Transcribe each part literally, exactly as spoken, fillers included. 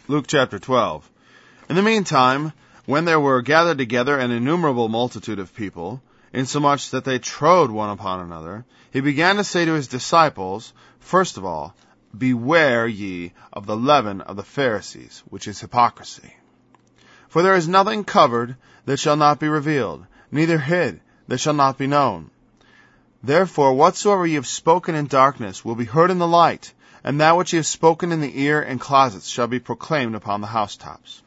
Luke chapter twelve. In the meantime, when there were gathered together an innumerable multitude of people, insomuch that they trode one upon another, he began to say to his disciples, First of all, beware ye of the leaven of the Pharisees, which is hypocrisy. For there is nothing covered that shall not be revealed, neither hid that shall not be known. Therefore whatsoever ye have spoken in darkness will be heard in the light, and that which ye have spoken in the ear in closets shall be proclaimed upon the housetops.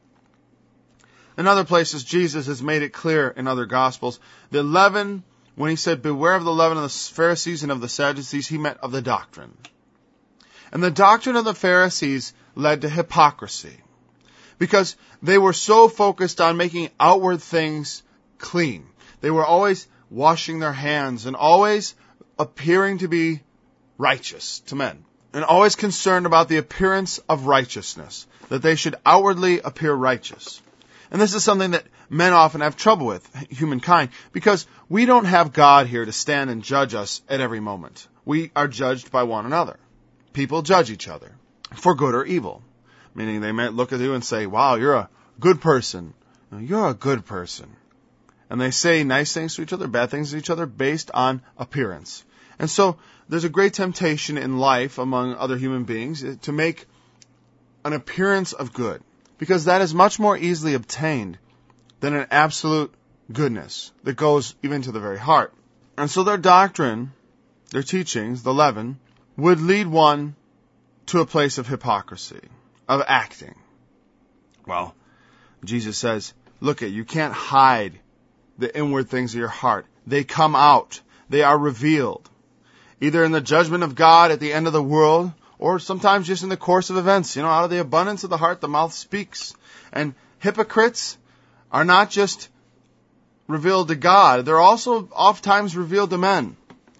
In other places, Jesus has made it clear in other Gospels, the leaven, when he said, beware of the leaven of the Pharisees and of the Sadducees, he meant of the doctrine. And the doctrine of the Pharisees led to hypocrisy, because they were so focused on making outward things clean. They were always washing their hands and always appearing to be righteous to men, and always concerned about the appearance of righteousness, that they should outwardly appear righteous. And this is something that men often have trouble with, humankind, because we don't have God here to stand and judge us at every moment. We are judged by one another. People judge each other for good or evil, meaning they might look at you and say, wow, you're a good person. You're a good person. And they say nice things to each other, bad things to each other based on appearance. And so there's a great temptation in life among other human beings to make an appearance of good, because that is much more easily obtained than an absolute goodness that goes even to the very heart. And so their doctrine, their teachings, the leaven, would lead one to a place of hypocrisy, of acting. Well, Jesus says, look at, you can't hide the inward things of your heart. They come out. They are revealed. Either in the judgment of God at the end of the world, or sometimes just in the course of events. You know, out of the abundance of the heart, the mouth speaks. And hypocrites are not just revealed to God. They're also oftentimes revealed to men.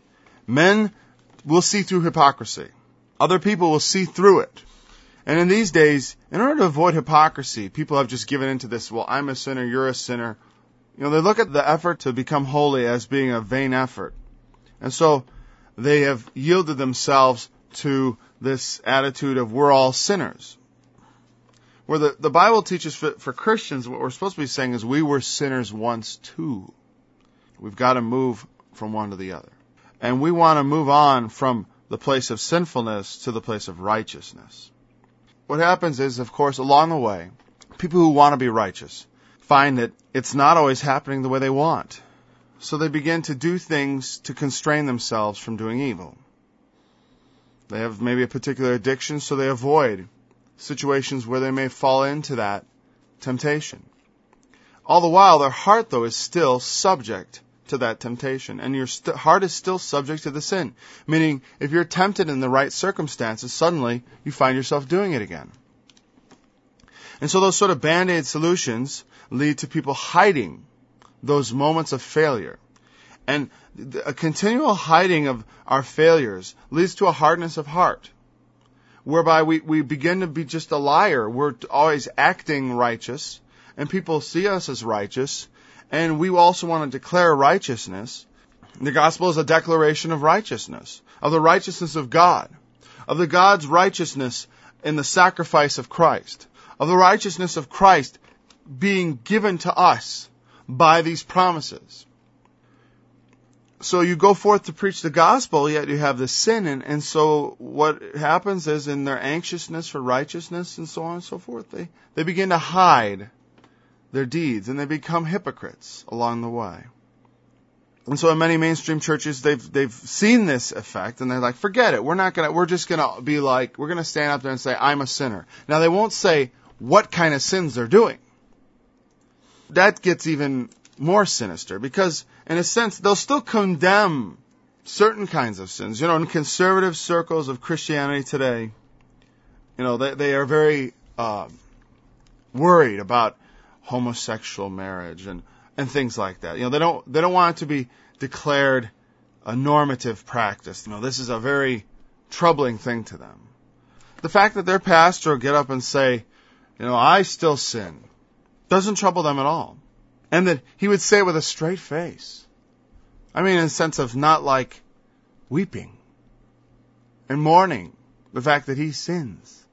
Men will see through hypocrisy. Other people will see through it. And in these days, in order to avoid hypocrisy, people have just given into this, well, I'm a sinner, you're a sinner. You know, they look at the effort to become holy as being a vain effort. And so they have yielded themselves to this attitude of we're all sinners. Where the, the Bible teaches for, for Christians, what we're supposed to be saying is we were sinners once too. We've got to move from one to the other. And we want to move on from the place of sinfulness to the place of righteousness. What happens is, of course, along the way, people who want to be righteous find that it's not always happening the way they want. So they begin to do things to constrain themselves from doing evil. They have maybe a particular addiction, so they avoid situations where they may fall into that temptation. All the while, their heart, though, is still subject to that temptation. And your st- heart is still subject to the sin. Meaning, if you're tempted in the right circumstances, suddenly you find yourself doing it again. And so those sort of band-aid solutions lead to people hiding those moments of failure. And a continual hiding of our failures leads to a hardness of heart, whereby we, we begin to be just a liar. We're always acting righteous, and people see us as righteous, and we also want to declare righteousness. The gospel is a declaration of righteousness, of the righteousness of God, of the God's righteousness in the sacrifice of Christ, of the righteousness of Christ being given to us by these promises. So you go forth to preach the gospel, yet you have the sin, and, and so what happens is in their anxiousness for righteousness and so on and so forth, they, they begin to hide their deeds, and they become hypocrites along the way. And so in many mainstream churches, they've they've seen this effect, and they're like, forget it, we're not gonna, we're just gonna be like, we're gonna stand up there and say, I'm a sinner. Now they won't say what kind of sins they're doing. That gets even more sinister, because in a sense, they'll still condemn certain kinds of sins. You know, in conservative circles of Christianity today, you know, they, they are very uh, worried about homosexual marriage and, and things like that. You know, they don't they don't want it to be declared a normative practice. You know, this is a very troubling thing to them. The fact that their pastor will get up and say, you know, I still sin, doesn't trouble them at all. And that he would say it with a straight face. I mean, in a sense of not like weeping and mourning the fact that he sins.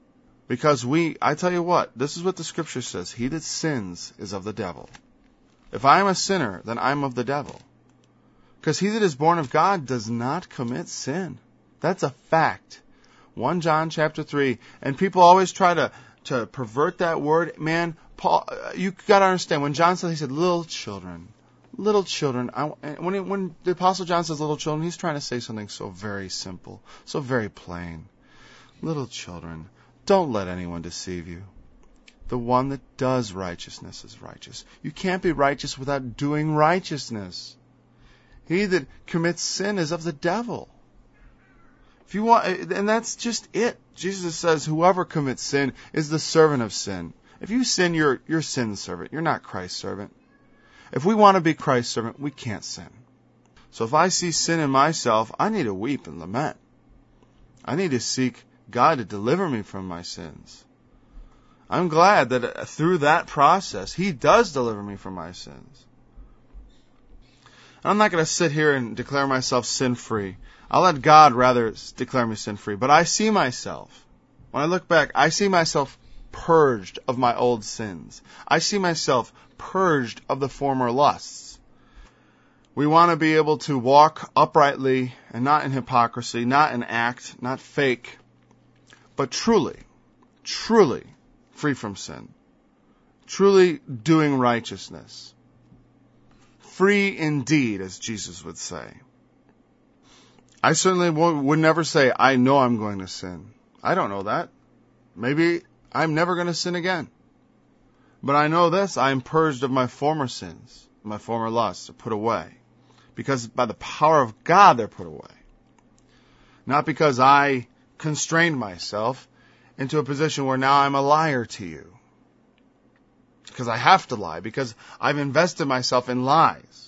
Because we, I tell you what, this is what the scripture says. He that sins is of the devil. If I am a sinner, then I'm of the devil. Because he that is born of God does not commit sin. That's a fact. First John chapter three. And people always try to, to pervert that word. Man, Paul, you got to understand, when John said, he said, little children. Little children. I, when, it, when the Apostle John says little children, he's trying to say something so very simple, so very plain. Little children, don't let anyone deceive you. The one that does righteousness is righteous. You can't be righteous without doing righteousness. He that commits sin is of the devil. If you want, and that's just it. Jesus says, whoever commits sin is the servant of sin. If you sin, you're, you're sin's servant. You're not Christ's servant. If we want to be Christ's servant, we can't sin. So if I see sin in myself, I need to weep and lament. I need to seek God to deliver me from my sins. I'm glad that through that process, He does deliver me from my sins. And I'm not going to sit here and declare myself sin-free. I'll let God rather declare me sin-free. But I see myself, when I look back, I see myself purged of my old sins. I see myself purged of the former lusts. We want to be able to walk uprightly and not in hypocrisy, not in act, not fake, but truly, truly free from sin. Truly doing righteousness. Free indeed, as Jesus would say. I certainly would never say, I know I'm going to sin. I don't know that. Maybe I'm never going to sin again. But I know this, I am purged of my former sins, my former lusts are put away. Because by the power of God they're put away. Not because I constrained myself into a position where now I'm a liar to you. Because I have to lie, because I've invested myself in lies.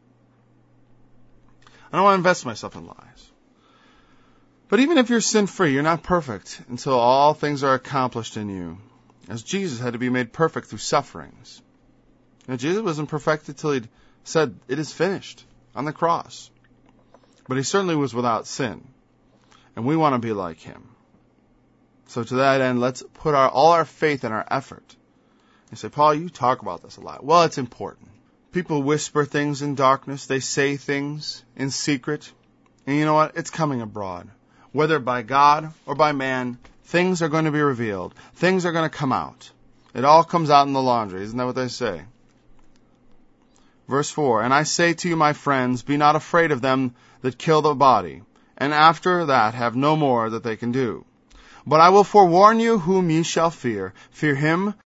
I don't want to invest myself in lies. But even if you're sin-free, you're not perfect until all things are accomplished in you. As Jesus had to be made perfect through sufferings. Now, Jesus wasn't perfected till He'd said, it is finished, on the cross. But He certainly was without sin. And we want to be like Him. So to that end, let's put our, all our faith and our effort. You say, Paul, you talk about this a lot. Well, it's important. People whisper things in darkness. They say things in secret. And you know what? It's coming abroad. Whether by God or by man, things are going to be revealed. Things are going to come out. It all comes out in the laundry. Isn't that what they say? Verse four, and I say to you, my friends, be not afraid of them that kill the body, and after that have no more that they can do. But I will forewarn you whom ye shall fear. Fear him